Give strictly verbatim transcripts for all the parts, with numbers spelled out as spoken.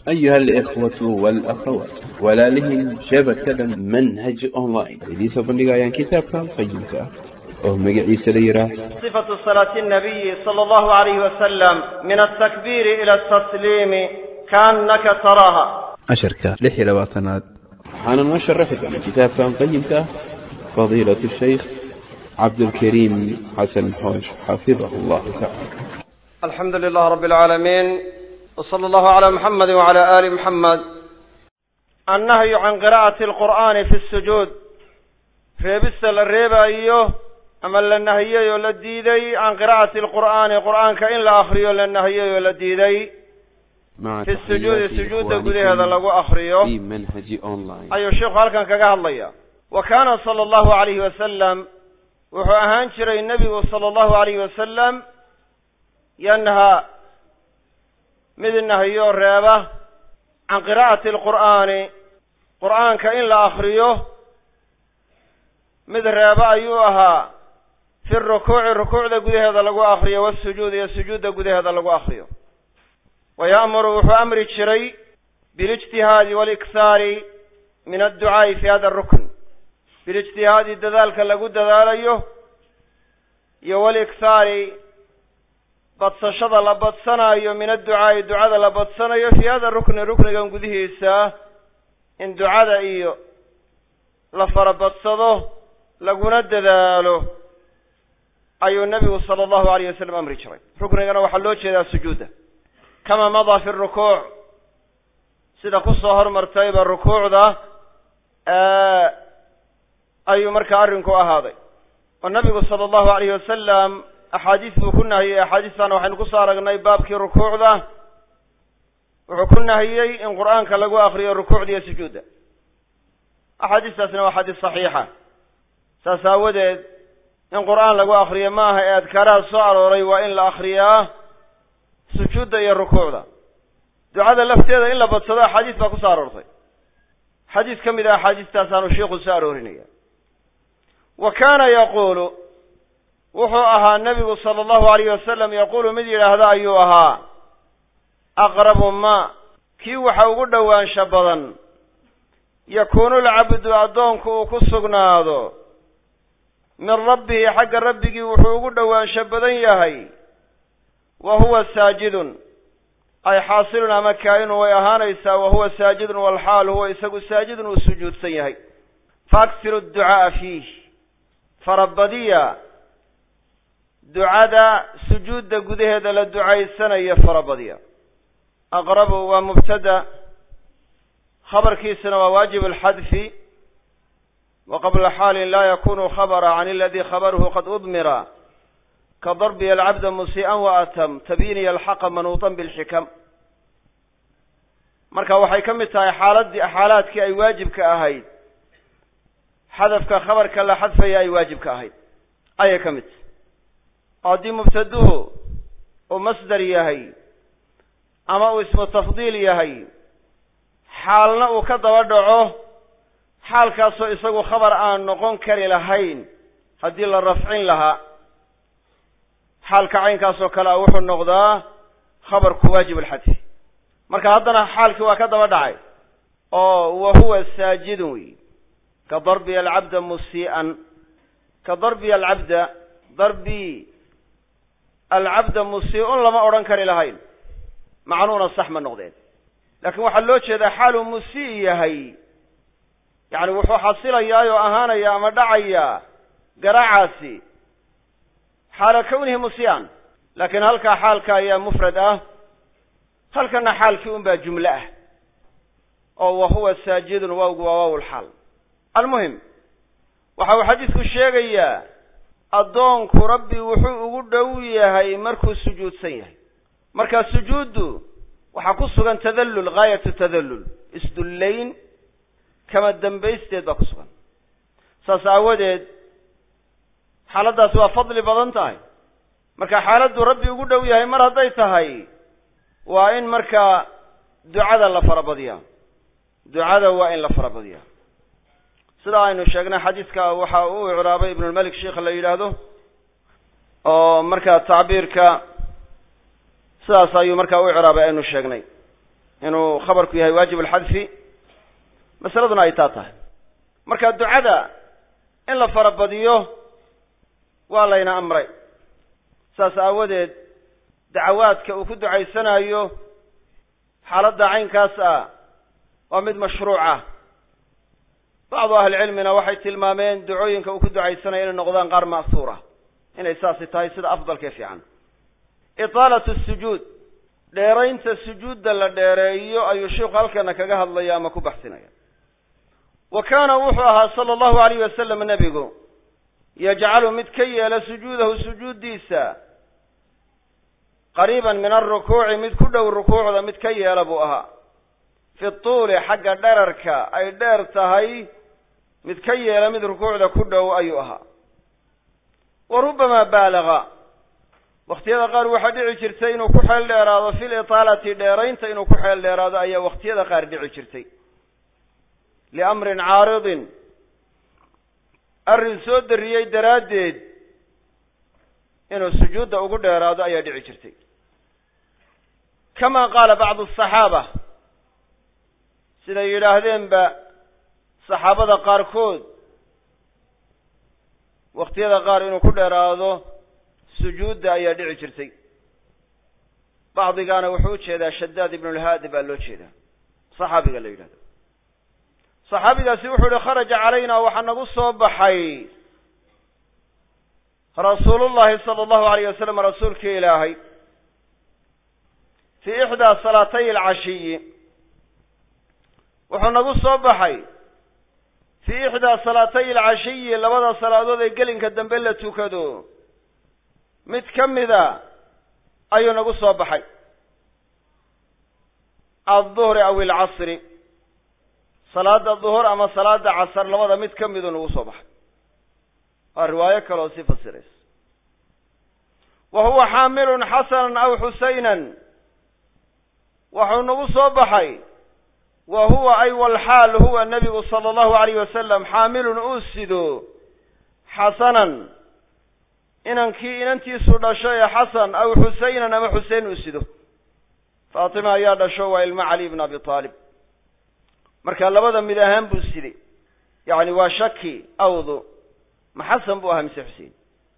أيها الإخوة والأخوات ولا لهم شبكة منهج أونلاين الذي سوف نقرأ كتابك قيمك أو مقعيس ليرة صفة صلاة النبي صلى الله عليه وسلم من التكبير إلى التسليم كأنك تراها أشركة لحي لواتناد حانا وشرفت عن كتابك قيمك فضيلة الشيخ عبد الكريم حسن حوش حفظه الله تعالى. الحمد لله رب العالمين وصلى الله على محمد وعلى آل محمد. النهي عن قراءة القرآن في السجود في بسل الريبة أيوه أما النهي يولديدي عن قراءة القرآن قرآن كإن لا أخريه النهي يولديدي في السجود السجود قد هذا لغو أخريه في منهج أونلاين. أيوه الشيخ هل كان كقاه الله وكان صلى الله عليه وسلم وهو أهانشر النبي صلى الله عليه وسلم ينهى مذ النهي الرابة عن قراءة القرآن قرآن كإن لا أخريه مذ الرابة أيها في الركوع الركوع ذا قد هذا لغو أخريه والسجود السجود ذا قد هذا لغو أخريه ويأمر وهو أمر الشري بالاجتهاد والإكثار من الدعاء في هذا الركن بالاجتهاد ذلك لقد ذلك والإكثار بطشد لبطسنا من الدعاء الدعاء لبطسنا في هذا الركن الركن كان قده إساه إن دعاء إيو لفر بطسده لقنا الدذاله أي النبي صلى الله عليه وسلم أمر شرعي ركن كان وحلوش إذا سجوده كما مضى في الركوع سيدا قصة مرتيب الركوع ذا آه أي مركع أرنكو أهاضي والنبي صلى الله عليه وسلم أحاديث كنا هي أحاديثنا وحين قصة رقنا بابك الركوع ذا وكنا هي إن قرآن كاللقوا آخر الركوع دي سجودة أحاديثنا وحديث صحيحة ساساودت إن قرآن لقوا آخر ما هي أذكارها صار وري وإن لآخرياه سجودة يا الركوع ذا دعاء اللفتة إلا بتصدى حديث باكو صار ورطي حديث كم إذا حديث تاسان الشيخ سارورينيا وكان يقول وحوها النبي صلى الله عليه وسلم يقول مدير هذا أيها أقرب ما كي وحاو قدوان شبضا يكون العبد أدونك وكسقناذو من ربه حق ربك وحاو قدوان شبضا يهي وهو ساجد أي حاصل مكائن ويهانيسا وهو ساجد والحال هو يسق ساجد والسجود سيهي فاكثر الدعاء فيه فربضيا دعاء سجود قده هذا للدعاء السنة يفربضيا أقرب ومبتدأ خبر كيسنا وواجب الحذف وقبل حال لا يكون خبر عن الذي خبره قد أضمر كضرب العبد مسيئا وأتم تبيني الحق منوطا بالحكم marka waxay kamid tahay xaaladii xaalaadkii ay waajibka ahayd xadafka khabarka la xadfay ay waajibka ahayd ay kamid qadi mubtaduhu oo masdar yahay ama uu ismu tafdiil yahay xaalna uu ka daba dhaco xaalkaas oo isagu khabar aan noqon kari lahayn hadii la rafcin lahaa xaalka caynkaas oo kala wuxuu noqdaa khabarku waajib al-hadf marka haddana xaalkii waa ka daba dhacay oo wahuwa saajidun ka darbi al-abd musii'an ka darbi al-abd darbi al-abd musii'un lama oran kari lahayn macnuuna sax ma noqdeen laakiin waxa loo jeedaa xaalu musii yahay yaani wuxuu xasilayaa oo ahaanaya ama dhacaya garacaasi حال كونه مسيان لكن هل كحالك يا مفرد اه هل كان حالك أم جملة أو وهو ساجد وواو الحال المهم وحو حديث الشيء يا أدونك ربي وحو قدوية هاي مركز سجود سيه مركز سجود وحقصه كان تذلل غاية التذلل استدلين كما الدنبيس تدقصه ساسعودت xaaladaas waa fadli badan tahay marka xaaladu rabbi ugu dhow yahay mar haday tahay waa in marka ducada la farabadiyo ducada waa in la farabadiyo sida aynu sheegnay xadiiska waxa uu icraabay ibn al-malik sheekh la yiraahdo oo marka taabirka sidaas ayuu marka u icraabay aynu sheegnay inuu khabarku yahay waajib alxadfi masaladuna ay taa tahay marka ducada in la farabadiyo waa layna amray saas aawadeed dacawaadka uu ku ducaysanayo xaaladda caynkaas ah waa mid mashruuca bacdu ahlicilmina waxay tilmaameen ducooyinka uu ku ducaysanayo inay noqdaan qaar ma'suura inay saasi tahay sida afdalkee fiican itaalatu sujuud dheeraynta sujuudda la dheereeyo ayuu sheikhu halkana kaga hadlaya ama ku baxsinaya wa kaana wuxuu ahaa sala allahu alayh wasalam nebigu yajcalu mid ka yeela sujuudahu sujuuddiisa qariiban min alrukuuci mid ku dhow rukuucda mid ka yeela buu ahaa fi tuuli xagga dherarka ay dheer tahay mid ka yeela mid rukuucda ku dhow ayuu ahaa wa rubbama baalaga wakhtiyada qaar waxaa dhici jirtay inuu ku xeel dheeraado fil itaalati dheeraynta inuu ku xeel dheeraado ayaa wakhtiyada qaar dhici jirtay liamrin caaridin arrin soo dariyey daraaddeed inuu sujuudda ugu dheeraado ayaa dhici jirtay kama qaala bacdu asaxaaba siday yidhaahdeenba saxaabada qaarkood wakhtiyada qaar inuu ku dheeraado sujuudda ayaa dhici jirtay bacdigaana wuxuu u jeedaa shadaad ibnu lhaadi baa loo jeedaa saxaabiga la yidhahdo saxaabigaasi wuxuu yihi kharaja calayna waxaa nagu soo baxay rasuulullahi sala allahu alayh wasalam rasuulkii ilaahay fii ixdaa salaatay alcashiyi wuxuu nagu soo baxay fii ixdaa salaatay alcashiyi labada salaadood ee gelinka dambe la tukado mid ka mida ayuu nagu soo baxay alduhri aw alcasri salaada duhur ama salaada casar labada mid ka miduu nagu soo baxay waa riwaayo kale oo sii fasiraysa wa huwa xaamilun xasanan aw xusaynan waxuu nagu soo baxay wa huwa ay walxaal huwa nebigu sala allahu alayh wasalam xaamilun uu sido xasanan inankii inantiisu dhasho ee xasan aw xusaynan ama xusein uu sido faatima ayaa dhasho waa ilmo cali ibn abi taalib marka labada mid ahaan buu siday yacni waa shaki awdu ma xasan buu ahaa mise xusein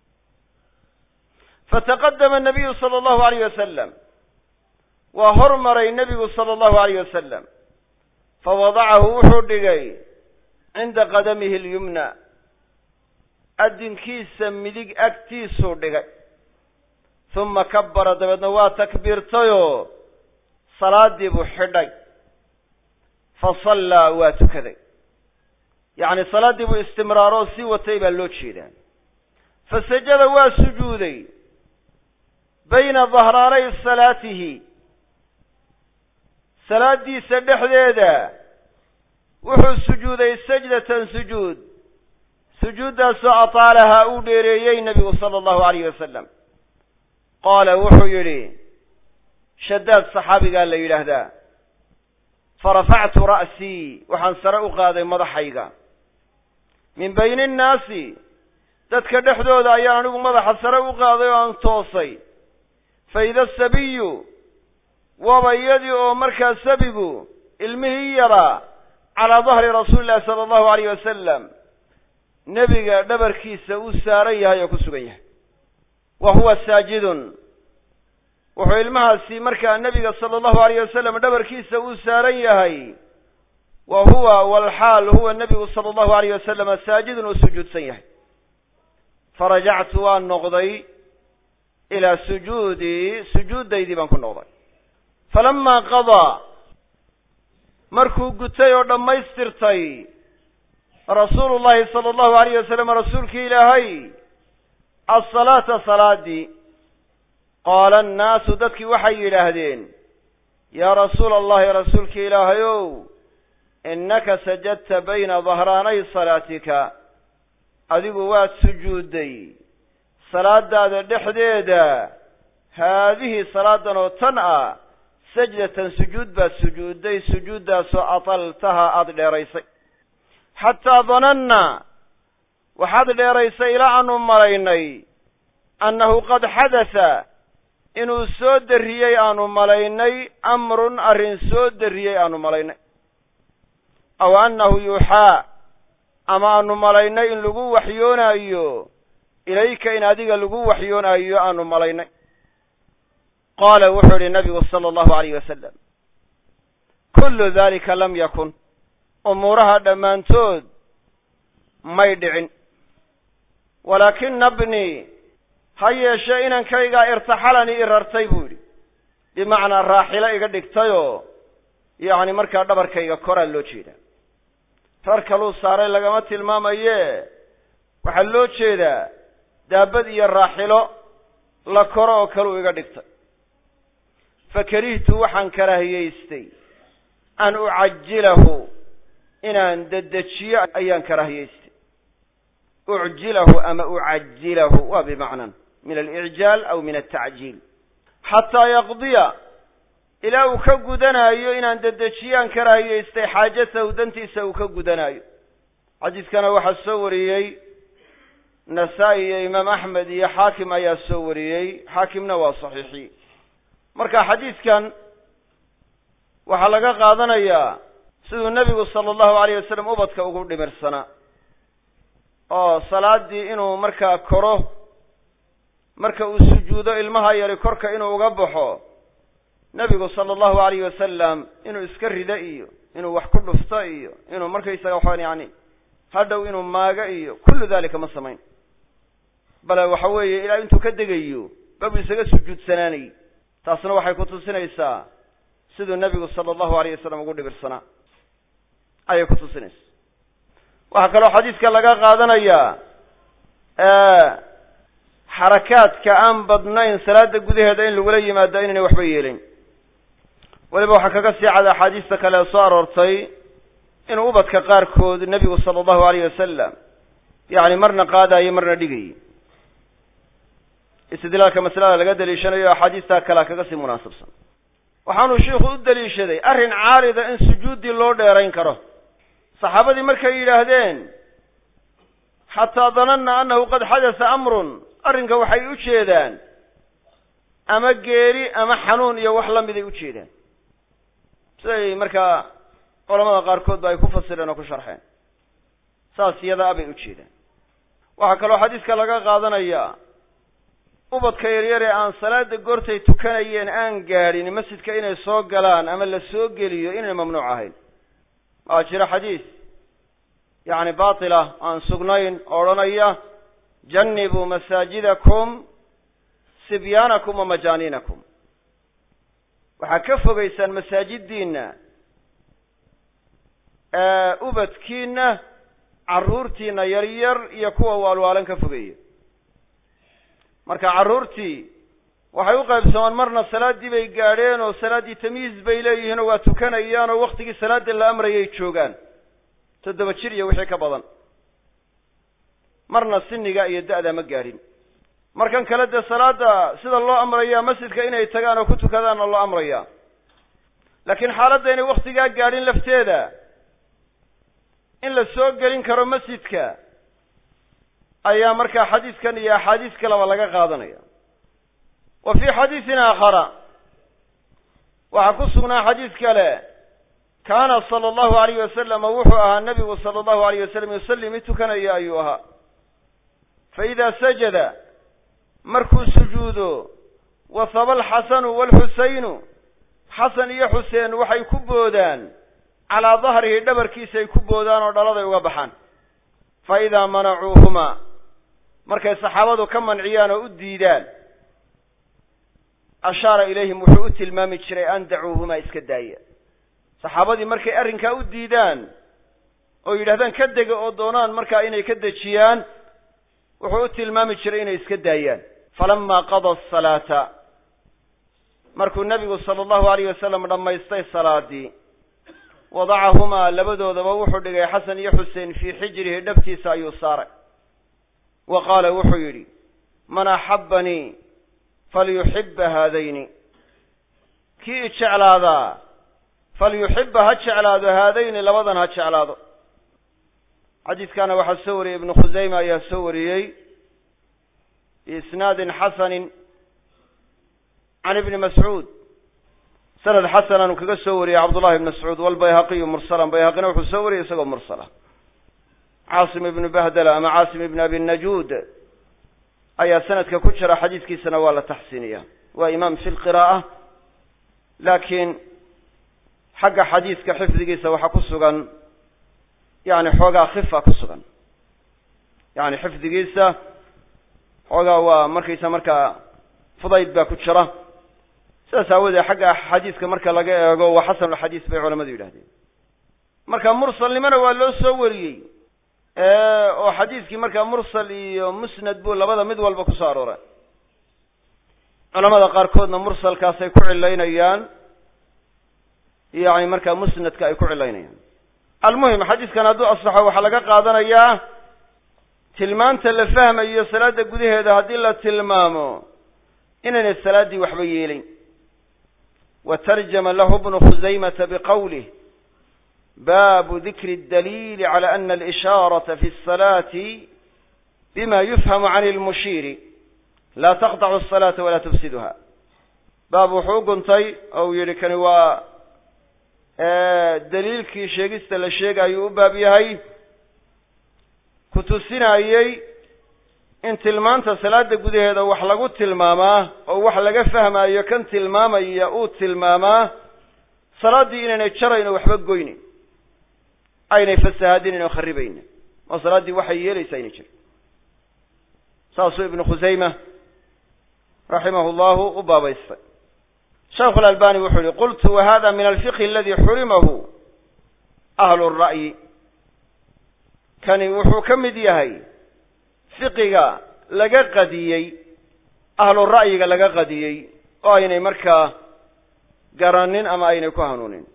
fataqadama nabiyu sala allahu alayh wasalam waa hormaray nebigu sala allahu alayh wasalam fawadacahu wuxuu dhigay cinda qadamihi alyumna adinkiisa midig agtiisuu dhigay huma kabbara dabeedna waa takbiirtayoo salaadii buu xidhay fasallaa waa tukaday yacni salaaddii buu istimraaroo sii watay baa loo jeedaa fasajada waa sujuuday bayna dahraanay salaatihi salaadiisa dhexdeeda wuxuu sujuuday sajdatan sujuud sujuuddaasoo ataalahaa uu dheereeyey nebigu sala allahu alayh wasalam qaala wuxuu yidhi shadaad saxaabigaa la yidhaahdaa farafactu ra'sii waxaan sare u qaaday madaxayga min bayni innaasi dadka dhexdooda ayaan anigu madaxa sare u qaaday oo aan toosay fa ida sabiyu waaba iyadii oo markaa sabigu ilmihii yaraa calaa dahri rasuuli llahi sala allahu alayh wasalam nebiga dhabarkiisa uu saaran yahay oo ku sugan yahay wa huwa saajidun wuxuu ilmahaasi markaa nebiga sala allahu alayh wasalam dhabarkiisa uu saaran yahay wa huwa walxaal huwa nebigu sala allahu alayh wasalam saajidun uu sujuudsan yahay farajactu waan noqday ilaa sujuudii sujuuddaydii baan ku noqday falamaa qadaa markuu gutay oo dhammaystirtay rasuulu llahi sala allahu alayh wasalam rasuulkii ilaahay asalaata salaadii qaala annaasu dadkii waxay yidhaahdeen yaa rasuula allahi rasuulkii ilaahayow innaka sajadta bayna dahraanay salaatika adigu waad sujuudday salaadaada dhexdeeda haadihi salaadan oo tan ah sajdatan sujuud baad sujuudday sujuuddaasoo ataltaha aada dheeraysay xataa dananna waxaad dheeraysay ilaa aanu malaynay annahu qad xadasa inuu soo darriyey aanu malaynay amrun arrin soo darriyey aanu malaynay aw annahu yuuxaa ama aanu malaynay in lagu waxyoonaayo ilayka in adiga lagu waxyoonaayo aanu malaynay qaala wuxuu idhi nabigu sala allahu alayh wasalam kullu dalika lam yakun umuuraha dhammaantood may dhicin walaakina bnii ha yeeshe inankaygaa irtaxalanii i rartay buu yidhi bimacnaa raaxilo iga dhigtayoo yacni markaa dhabarkayga koraa loo jeedaa rar kaluu saaray lagama tilmaamaye waxaa loo jeedaa daabad iyo raaxilo la koro oo kaluu iga dhigtay fakarihtu waxaan karaahiyaystay an ucajilahu inaan dedejiyo ayaan karaahiyaystay ucjilahu ama ucajilahu waa bimacnan min alicjaal aw min altacjiil xataa yaqdiya ilaa uu ka gudanaayo inaan dedejiyaan karaahiyaystay xaajatahu dantiisa uu ka gudanaayo xadiiskana waxaa soo wariyey nasaa-i iyo imaam axmed iyo xaakim ayaa soo wariyey xaakimna waa saxiixi marka xadiidkan waxaa laga qaadanayaa siduu nebigu sala allahu alayh wasalam ubadka ugu dhimirsanaa oo salaadii inuu markaa koro marka uu sujuudo ilmaha yari korka inuu uga baxo nebigu sala allahu alayh wasalam inuu iska rido iyo inuu wax ku dhufto iyo inuu markaysaga waxaan yani hadhow inuu maago iyo kullu dalika ma samayn bale waxa weeye ilaa intuu ka degayo babu isaga sujuudsanaanay taasna waxay ku tusinaysaa siduu nebigu sala allahu alayh wasalam ugu dhibirsanaa ayay ku tusinaysaa waxaa kaloo xadiiska laga qaadanayaa xarakaadka aan badnayn salaada gudaheeda in lagula yimaado inaynay waxba yeelin weliba waxaa kaga sii cada axaadiista kale ee soo aroortay inuu ubadka qaarkood nebigu sala allahu alayh wasalam yacni marna qaadayo marna dhigayo istidlaalka masalada laga daliishanayo axaadiistaa kalea kaga sii munaasabsan waxaanuu shiikhu u daliishaday arrin caalida in sujuuddii loo dheerayn karo saxaabadii markay yidhaahdeen xataa dananna annahu qad xadasa amrun arrinka waxay u jeedaan ama geeri ama xanuun iyo wax lamiday u jeedaan siday markaa culamada qaarkood ba ay ku fasireen oo ku sharxeen saas iyada a bay u jeedaan waxaa kaloo xadiiska laga qaadanayaa ubadka yaryar ee aan salaada goortay tukanayeen aan gaadhin masjidka inay soo galaan ama la soo geliyo inay mamnuuc ahayn waxaa jira xadiis yacni baatila aan sugnayn odhanaya jannibuu masaajidakum sibyaanakum wa majaaniinakum waxaa ka fogaysaan masaajiddiinna ubadkiina carruurtiina yaryar iyo kuwa waalwaalan ka fogeeya marka carruurtii waxay u qaybsamaan marna salaaddii bay gaadheen oo salaaddii tamyiiz bay leeyihiin oo waa tukanayaan oo waktigii salaada la amrayay joogaan toddoba jir iyo wixii ka badan marna siniga iyo da-da ma gaadhin markan kale dee salaada sida loo amrayaa masjidka inay tagaan oo ku tukadaanna loo amrayaa laakiin xaaladda inay waktigaa gaadhin lafteeda in la soo gelin karo masjidka ayaa markaa xadiiskan iyo axaadiis kaleba laga qaadanaya wa fii xadiisin aakhara waxaa ku sugnaa xadiis kale kaana sala allahu alayh wasalama wuxuu ahaa nebigu sala allahu alayh wasalam yusalli mid tukanaya ayuu ahaa fa idaa sajada markuu sujuudo wasaba alxasanu waalxusaynu xasan iyo xuseen waxay ku boodaan calaa dahrihi dhabarkiisay ku boodaan oo dhaladay uga baxaan fa idaa manacuuhumaa markay saxaabadu ka manciyaan oo u diidaan ashaara ilayhim wuxuu u tilmaami jiray an dacuuhumaa iska daaya saxaabadii markay arrinkaa u diidaan oo yidhahdaan ka dega oo doonaan markaa inay ka dejiyaan wuxuu u tilmaami jiray inay iska daayaan falamaa qada asalaata markuu nebigu sala allahu alayh wasalam dhammaystay salaadii wadacahumaa labadoodaba wuxuu dhigay xasan iyo xuseen fii xijrihi dhabtiisa ayuu saaray wa qaala wuxuu yidhi man axabbanii falyuxibba haadayni kii i jeclaadaa falyuxibba ha jeclaado haadayni labadan ha jeclaado xadiiskaana waxaa soo wariyey ibnu khusayma ayaa soo wariyey biisnaadin xasanin can ibni mascuud sanad xasanan uu kaga soo wariyey cabdullahi ibn mascuud walbayhaqiyu mursalan bayhaqina wuxuu soo wariyey isagoo mursala caasim ibnu bahdala ama caasim ibn abi najuud ayaa sanadka ku jira xadiidkiisana waa la taxsiiniya waa imaam fi lqira'a laakiin xagga xadiidka xifdigiisa waxaa ku sugan yani xoogaa khifa ku sugan yani xifdigiisa xoogaa waa markaysa markaa fudayd baa ku jira sidaas aawoodee xagga xadiidka marka laga eego waa xasanulxadiis bay culamadu yidhahdeen marka mursalnimana waa loo soo wariyey oo xadiidkii markaa mursal iyo musnad buu labada mid walba kusoo arooray culamada qaarkoodna mursalkaasay ku cilaynayaan yani markaa musnadka ay ku cilaynayaan almuhim xadiidkan hadduu asaxo waxaa laga qaadanayaa tilmaanta la fahmayo salaada gudaheeda haddii la tilmaamo inaynay salaaddii waxba yeelayn watarjama lahu bnu khuzaymata biqawlih baabu dikri اdaliili cala ana alishaaraةa fi الsalaati bima yufhamu can اlmushiiri laa taqطacu الsalaaةa walaa tufsiduha baab wuxuu u guntay oo uu yihi kani waa daliilkii sheegista la sheegayuu u baab yahay ku tusinayey in tilmaanta salaada gudaheeda wax lagu tilmaamaa oo wax laga fahmaayo kan tilmaamaya uu tilmaamaa salaaddii inaynay jarayn oo waxba goynin aynay fasahaadinin oo kharibaynin oo salaaddii waxay yeelaysaa inay jirin saasuu ibnu khusayma raximahu llahu u baabaystay sheekhu alalbani wuxuu yihi qultu wahada min alfiqhi aladi xurimahu ahlu الra'yi kani wuxuu ka mid yahay fiqiga laga qadiyey ahlu ra'yiga laga qadiyey oo aynay markaa garanin ama aynay ku hanuunin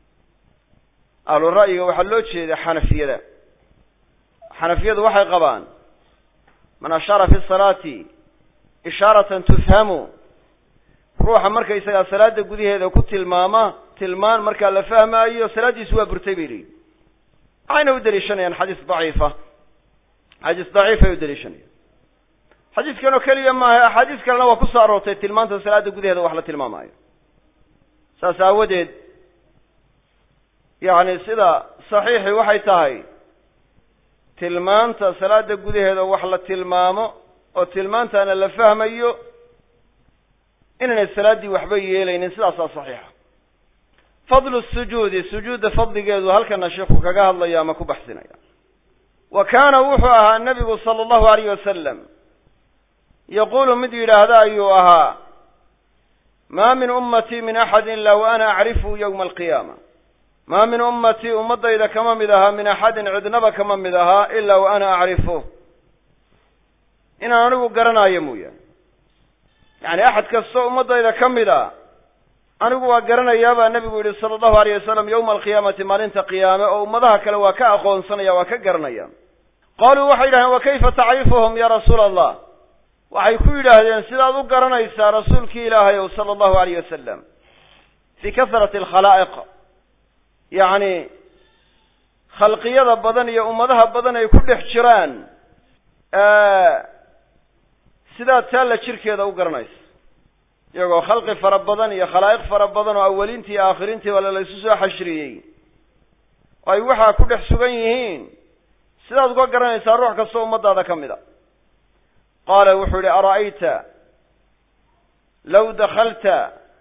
ahlu ra'yiga waxaa loo jeeda xanafiyada xanafiyadu waxay qabaan man ashaara fi salaati ishaaratan tufhamu ruuxa markaysagaa salaada gudaheeda ku tilmaama tilmaan markaa la fahmaayo salaaddiisu waa burtay bay leeyihin waxayna u daliishanayaan xadiis daciifa xadiis daciif ay u daliishanayaan xadiiskan oo keliya maaha axaadiis kalena waa ku soo aroortay tilmaanta salaada gudaheeda wax la tilmaamaayo saas aawadeed yacni sida saxiixi waxay tahay tilmaanta salaada gudaheeda wax la tilmaamo oo tilmaantaana la fahmayo inaynay salaaddii waxba yeelaynin sidaasaa saxiixa fadlu sujuudi sujuudda fadligeedu halkana sheikhu kaga hadlaya ama ku baxsinaya wa kaana wuxuu ahaa nabigu sala allahu alayh wasalam yaquulu mid yidhaahda ayuu ahaa maa min ummatii min axadin ila wa ana acrifu yowma alqiyaama maa min ummatii ummaddayda kama mid ahaa min axadin cidnaba kama mid ahaa ilaa wa ana acrifu inaan anigu garanaayo mooyaane yacni axad kastoo ummaddayda ka mid a anigu waa garanayaa baa nebigu yidhi sala allahu alayh wasalam yowma alqiyaamati maalinta qiyaame oo ummadaha kale waa ka aqoonsanaya waa ka garanaya qaaluu waxay yidhahdeen wa kayfa tacrifuhum ya rasuula allah waxay ku yidhaahdeen sidaad u garanaysaa rasuulkii ilaahay ow sala allahu alayh wasalam fii kasrati alkhalaa'iq yacni khalqiyada badan iyo ummadaha badan ay ku dhex jiraan sidaad taalla jirkeeda u garanaysa iyagoo khalqi fara badan iyo khalaa'iq fara badan oo awaliintii iyo aakhiriintii bale la isu soo xashriyey oo ay waxaa ku dhex sugan yihiin sidaad uga garanaysaa ruux kastoo ummadaada ka mid a qaala wuxuu yihi ara'ayta law dakhalta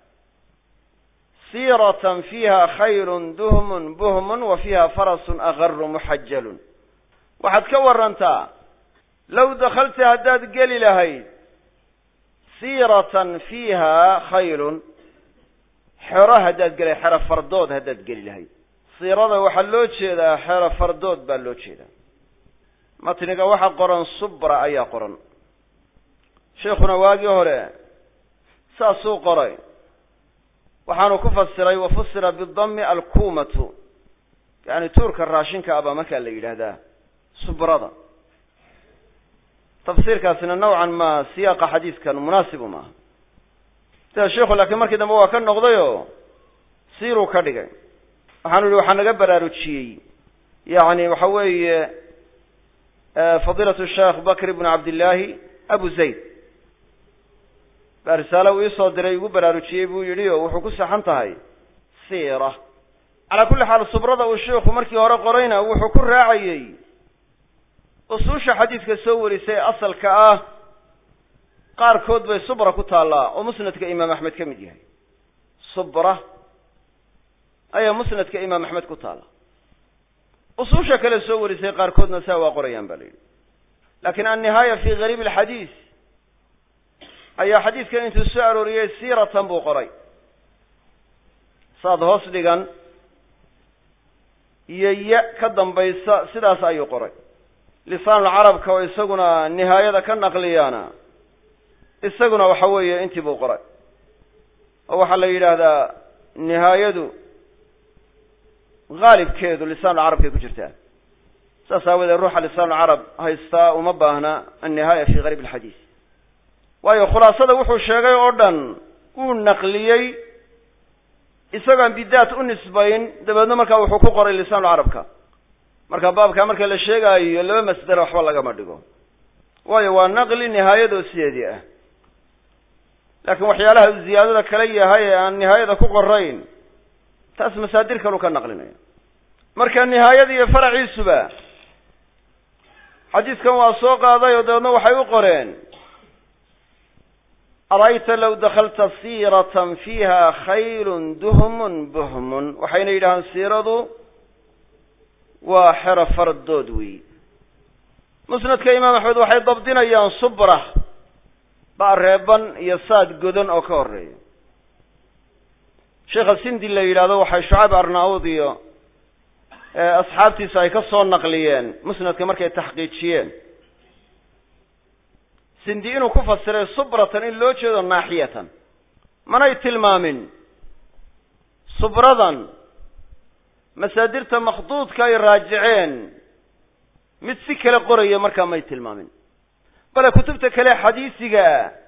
siiratan fiiha khayrun duhmun buhmun wa fiiha farasun agaru muxajalun waxaad ka warantaa low dakhalta haddaad geli lahayd siiratan fiiha khayrun xero haddaad geli xero fardood haddaad geli lahayd siirada waxaa loo jeedaa xero fardood baa loo jeedaa matniga waxa qoran subra ayaa qoran sheekhuna waagii hore saasuu qoray waxaanu ku fasiray wafusira bidami alkumatu yani tuurka raashinka abaa markaa la yidhaahdaa subrada tafsiirkaasina nawcan ma siyaaqa xadiiskan munaasibu maaha sida sheikhu laakiin markii dambe waa ka noqdayoo siiruu ka dhigay waxaanu yihi waxaa naga baraarujiyey yani waxa weeye fadiilatu sheekh bakr ibn cabdillaahi abu zayd baa risaalo uu isoo diray igu baraarujiyey buu yidhi oo wuxuu ku saxan tahay siira calaa kulli xaal subrada uu sheikhu markii hore qorayna wuxuu ku raacayey usuusha xadiidka soo warisay asalka ah qaarkood bay subra ku taallaa oo musnadka imaam axmed ka mid yahay subra ayaa musnadka imaam axmed ku taalla usuusha kale soo warisay qaarkoodna saa waa qorayaan baa la yidhi laakiin annihaaya fi gariib alxadiis ayaa xadiidkan intuu soo arooriyey siiratan buu qoray saad hoos dhigan iyo ya ka dambaysa sidaas ayuu qoray lisaanulcarabka oo isaguna nihaayada ka naqliyaana isaguna waxa weeye intii buu qoray oo waxaa la yidhaahdaa nihaayadu haalibkeedu lisaanulcarabkay ku jirtaa saas aawadeed ruuxa lisaanulcarab haystaa uma baahna annihaaya fi gariib alxadiis waayo khulaasada wuxuu sheegay oo dhan uu naqliyey isagoon bidaat u nisbayn dabeedna markaa wuxuu ku qoray lisaanulcarabka marka baabkaa marka la sheegaayo laba masdera waxba lagama dhigo waayo waa naqli nihaayadoo sideedii ah laakiin waxyaalaha ziyaadada kala yahay ee aan nihaayada ku qorayn taas masaadir kalu ka naqlinaya marka nihaayada iyo faraciisuba xadiidkan waa soo qaaday oo dabeedna waxay u qoreen ara'ayta law dakhalta siiratan fiiha khaylun duhmun buhmun waxayna yidhahaan siiradu waa xero fardood wey musnadka imaam axmed waxay dabdinayaan subra baa reeban iyo saad godan oo ka horeeya sheekha sindi la yidhaahdo waxay shucayb arnaud iyo asxaabtiisa ay ka soo naqliyeen musnadka markay taxqiijiyeen sindi inuu ku fasiray subratan in loo jeedo naaxiyatan manay tilmaamin subradan masaadirta makhduudka ay raajiceen mid si kale qoraya markaa may tilmaamin bale kutubta kale xadiisiga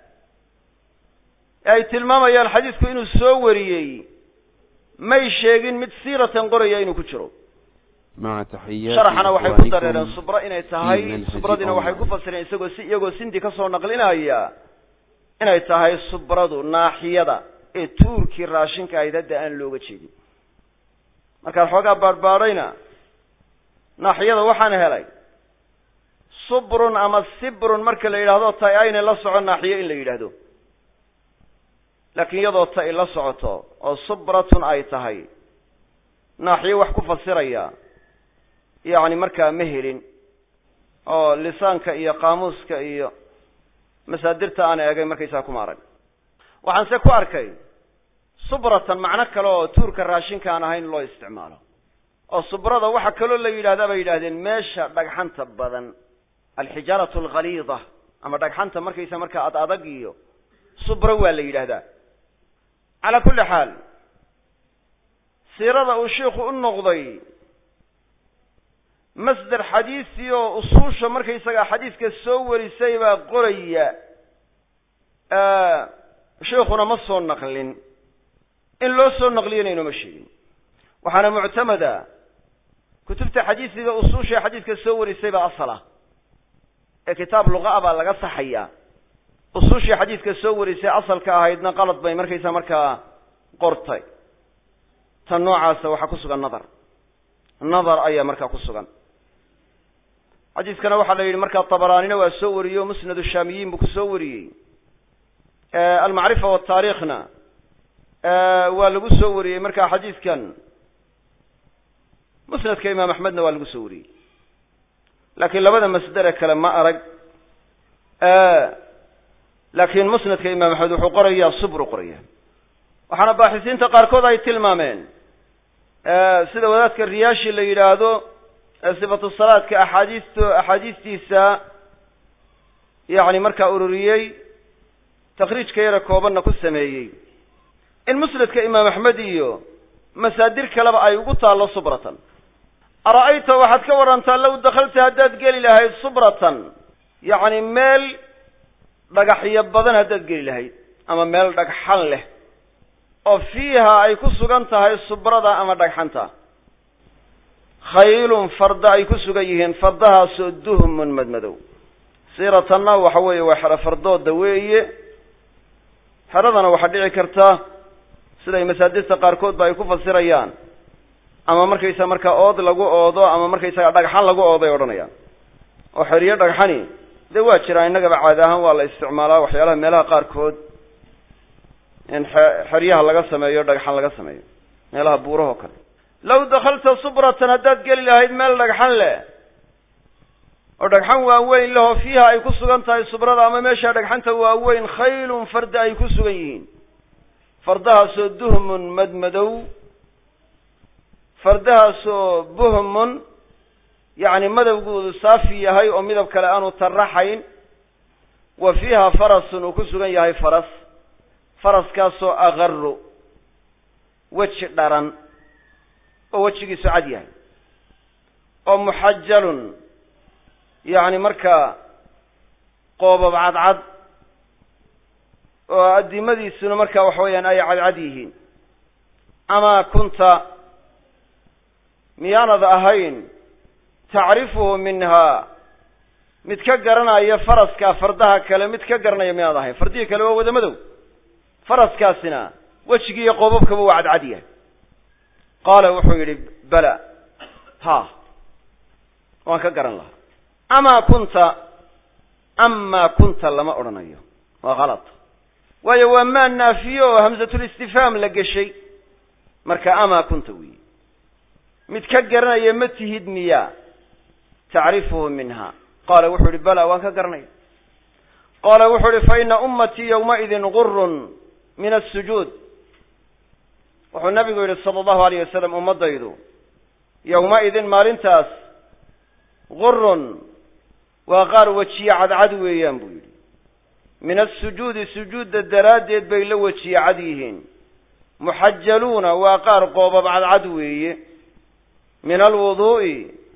ee ay tilmaamayaan xadiisku inuu soo wariyey may sheegin mid siiratan qoraya inuu ku jiro sharaxana waxay ku dareereen subra inay tahay subradina waxay ku fasireen isagoo si iyagoo sindi ka soo naqlinaya inay tahay subradu naaxiyada ee tuurkii raashinka ahayd hadda aan looga jeedin markaan xoogaa baadhbaadhayna naaxiyada waxaan helay subrun ama sibrun marka la yidhaahdo ta aynay la socon naaxiyo in la yidhaahdo laakiin iyadoo ta i la socoto oo subratun ay tahay naaxiyo wax ku fasiraya yacni markaa ma helin oo lisaanka iyo qaamuuska iyo masaadirta aan eegay markaysaa kuma arag waxaan se ku arkay subratan macno kale oo tuurka raashinka aan ahayn loo isticmaalo oo subrada waxa kaloo la yidhahdaa bay yidhahdeen meesha dhagxanta badan alxijaaratu alghaliida ama dhagxanta markaysa markaa ad adag iyo subra waa la yidhaahdaa calaa kulli xaal siirada uu sheikhu u noqday masder xadiisi oo usuusha markaysagaa xadiiska soo warisay baa qoraya sheikuna ma soo naqlin in loo soo naqliyana inooma sheegin waxaana muctamada kutubta xadiisiga usuusha xadiiska soo warisay baa asal ah ee kitaab luqa ah baa laga saxaya usuushii xadiiska soo warisay asalka ahaydna qalad bay markaysaa markaa qortay tan noocaasa waxaa ku sugan nadar nadar ayaa markaa ku sugan xadiiskana waxaa la yidhi markaa tabaraanina waa soo wariyey o musnad shaamiyiin buu ku soo wariyey almacrifa wataariikhna waa lagu soo wariyey markaa xadiiskan musnadka imaam axmedna waa lagu soo wariyey laakiin labada masdere kale ma arag laakiin musnadka imaam axmed wuxuu qorayaa subru qoraya waxaana baaxisiinta qaarkood ay tilmaameen sida wadaadka riyaashi la yidhaahdo sifatu salaadka axaadiist axaadiistiisa yacni markaa ururiyey takriijka yara koobanna ku sameeyey in musnadka imaam axmed iyo masaadir kaleba ay ugu taallo subratan ara'ayta waxaad ka warantaa low dakhalta haddaad geli lahayd subratan yacni meel dhagaxyo badan haddaad geli lahayd ama meel dhagxan leh oo fiiha ay ku sugan tahay subrada ama dhagxanta khaylun farda ay ku sugan yihiin fardahaasoo duhmun madmadow siiratanna waxa weeye waa xero fardooda weeye xeradana waxa dhici karta sida masaajidda qaarkood ba ay ku fasirayaan ama markaysa marka ood lagu oodo ama markaysa dhagxan lagu ooday odhanayaan oo xiriyo dhagxani de waa jira inaga caadi ahaan waa la isticmaalaa waxyaalaha meelaha qaarkood in xiriyaha laga sameeyo dhagxan laga sameeyo meelaha buuraha kale law dakhalta subratan haddaad geli lahayd meel dhagxan leh oo dhagxan waaweyn leh oo fiiha ay ku sugan tahay subrada ama meesha dhagxanta waaweyn khaylun farda ay ku sugan yihiin fardahaasoo duhmun madmadow fardahaasoo buhmun yacni madowgoodu saafi yahay oo midab kale aanu tarraxayn wa fiiha farasun uu ku sugan yahay faras faraskaasoo aqarru weji dharan oo wejigiisu cad yahay oo muxajalun yacni markaa qoobab cadcad oo addimadiisuna markaa waxa weeyaan ay cadcad yihiin amaa kunta miyaanad ahayn tacrifuhu minhaa mid ka garanaya faraska fardaha kale mid ka garanaya miyaanad ahayn fardihii kale waa wada madow faraskaasina wejigii iyo qoobabkaba waa cadcad yahay qaala wuxuu yidhi bala ha waan ka garan lahaa amaa kunta amaa kunta lama odhanayo waa kalad waayo waa maa naafiyo oo hamsatulistifhaam la geshay marka amaa kunta weyi mid ka garanaya ma tihid miyaa tacrifuhu minha qaala wuxuu yihi bala waan ka garanaya qaala wuxuu yihi fa ina ummatii yawmaidin gurun min asujuud wuxuu nabigu yidhi sala allahu alayh wasalam ummadaydu yawmaidin maalintaas gurun waa qaar wejiye cadcad weeyaan buu yidhi min asujuudi sujuudda daraaddeed bay la wejiye cad yihiin muxajaluuna waa qaar qoobab cadcad weeye min alwuduu'i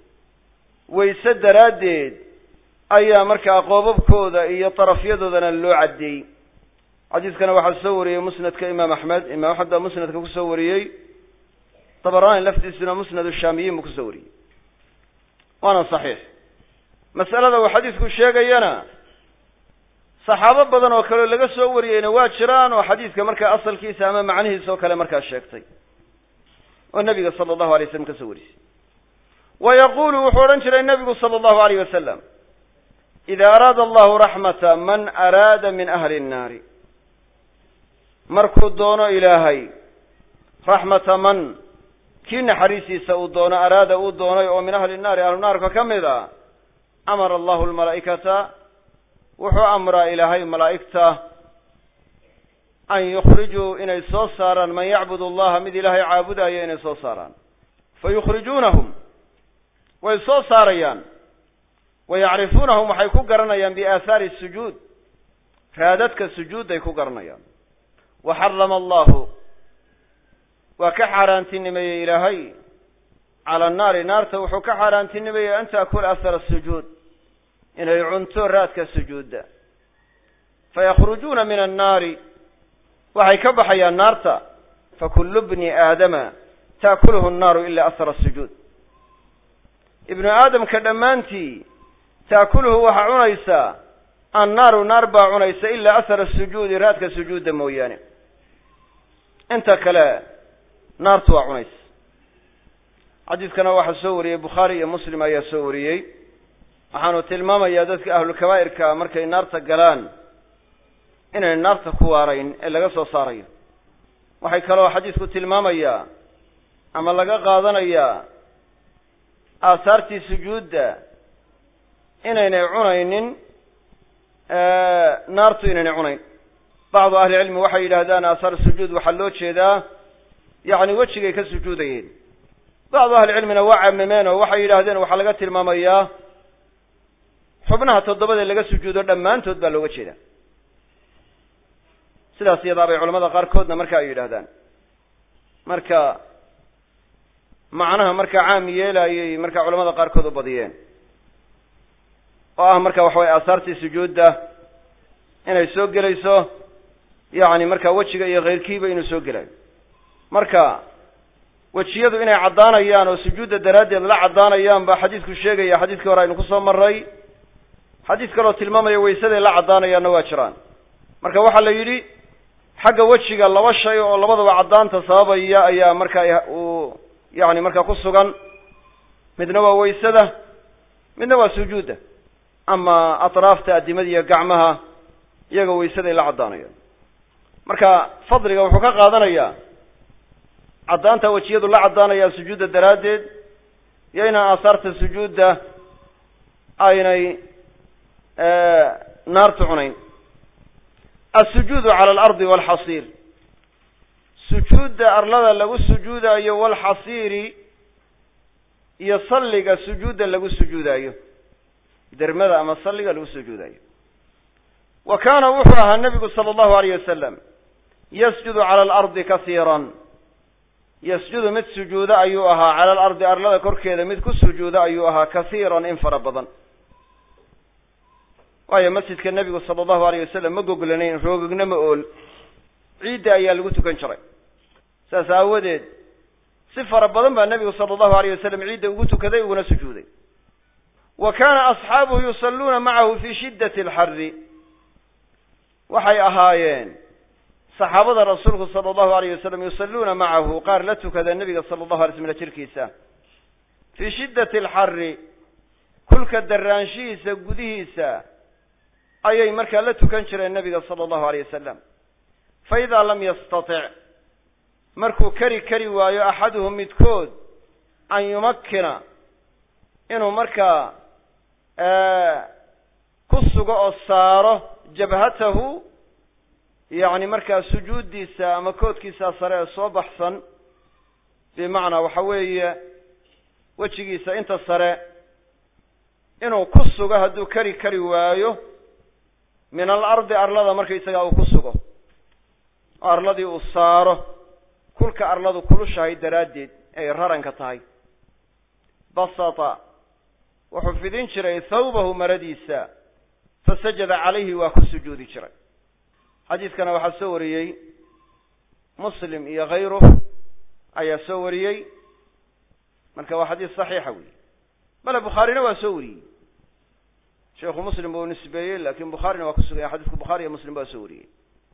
wayse daraaddeed ayaa markaa qoobabkooda iyo darafyadoodana loo caddeeyey xadiiskana waxaa soo wariyey musnadka imaam axmed imaam axmed baa musnadka kusoo wariyey tabarani laftiisuna musnad shaamiyiin buu kusoo wariyey waana saxiix mas'alada uu xadiisku sheegayana saxaabo badan oo kale laga soo wariyeyna waa jiraan oo xadiiska markaa asalkiisa ama macnihiisa oo kale markaa sheegtay oo nabiga sala allahu alay wasalam ka soo warisay wa yaqulu wuxuu odhan jiray nabigu sala allahu alayh wasalam ida araada allahu raxmata man araada min ahli nnaari markuu doono ilaahay raxmata man kii naxariisiisa uu doono araada uu doonay oo min ahli nnaari ahlu naarka ka mid a amara allahu almalaa'ikata wuxuu amraa ilaahay malaa'igta an yukhrijuu inay soo saaraan man yacbudu allaha mid ilaahay caabudaya inay soo saaraan fa yukhrijuunahum way soo saarayaan wa yacrifuunahum waxay ku garanayaan biaahaari sujuud raadadka sujuudday ku garanayaan wa xarama allahu waa ka xaaraantinimeeyey ilaahay cala annaari naarta wuxuu ka xaaraantinimeeyey an taakula ahara sujuud inay cunto raadka sujuudda fayakhrujuuna min annaari waxay ka baxayaan naarta fakullu bni aadama taakuluhu annaaru ila ahara sujuud ibnu aadamka dhammaantii taakuluhu waxaa cunaysaa annaaru naar baa cunaysa ilaa ahara sujuudi raadka sujuudda mooyaane inta kale naartu waa cunaysa xadiiskana waxaa soo wariyey bukhaari iyo muslim ayaa soo wariyey waxaanu tilmaamayaa dadka ahlulkabaa'irka markay naarta galaan inay naarta ku waarayn ee laga soo saarayo waxay kaloo xadiisku tilmaamayaa ama laga qaadanayaa aasaartii sujuudda inaynay cunaynin naartu inaynay cunayn bacdu ahli cilmi waxay yidhaahdaan aasaar sujuud waxaa loo jeedaa yacni wejigay ka sujuudayeen bacdu ahli cilmina waa camimeen oo waxay yidhaahdeen waxaa laga tilmaamayaa xubnaha toddobada laga sujuudo dhammaantood baa looga jeedaa sidaas iyadaa bay culamada qaarkoodna marka ay yidhaahdaan marka macnaha markaa caam yeelayay markaa culamada qaarkood u badiyeen oo ah marka waxa weye aasaartii sujuudda inay soo gelayso yacni markaa wejiga iyo keyrkiiba inuu soo gelayo marka wejiyadu inay caddaanayaan oo sujuudda daraaddeed la caddaanayaan baa xadiisku sheegaya xadiiskii hore aynu kusoo marray xadiis kaloo tilmaamaya waysaday la caddaanayaanna waa jiraan marka waxaa la yidhi xagga wajiga laba shay oo labadaba cadaanta sababaya ayaa markaa uu yaani markaa ku sugan midna waa weysada midna waa sujuuda ama atraafta adimada iyo gacmaha iyaga weysada ila cadaanayo marka fadliga wuxuu ka qaadanayaa cadaanta wajiyadu la cadaanaya sujuuda daraadeed yayna aasarta sujuuda aynay naartu cunayn السجود على الأرض والحصير سجود أرلدا لغو سجود أيو والحصير يصلق سجود لغو سجود أيو درمدا أما صلق لغو سجود أيو وكان وحرها النبي صلى الله عليه وسلم يسجد على الأرض كثيرا يسجد مت سجود أيوها على الأرض أرلدا كركيدا مت كسجود أيوها كثيرا انفربضا waayo masjidka nabiga sallallahu alayhi wasallam ma gogolaneyn roogagna ma ool ciida ayaa lagu tukan jiray saas aawadeed si fara badan baa nabiga sallallahu alayhi wasallam ciida ugu tukaday uguna sujuuday wa kana asxaabuhu yusalluna ma'ahu fi shiddati al-harr waxay ahaayeen saxaabada rasuulku sallallahu alayhi wasallam yusalluna ma'ahu qaar la tukada nabiga sallallahu alayhi wasallam jirkiisa fi shiddati al-harr kulka daraanshiisa gudihiisa ayay markaa la tukan jireen nabiga sallallahu alayhi wasallam fa idha lam yastati' markuu kari kari waayo axaduhum midkood an yumakkina inuu markaa ku sugo oo saaro jabhatahu yani markaa sujuudiisa ama koodkiisa sare soo baxsan bimacnaa waxa weeye wejigiisa inta sare inuu ku sugo hadduu kari kari waayo من الأرض أرلدا مركي سجى أو كسوجه أرلدي وصاره كل كأرلد كل شيء درادد أي رهرن كتاي بساطة وحفظين شري ثوبه مرديسا فسجد عليه وكسجود شري حديث كان وحسوري مسلم يا غيره أي سوري من كوا حديث صحيح وي بل بخاري وسوري شيخ مسلم هو نسبي لكن بخاري وكسوري حديث البخاري ومسلم وسوري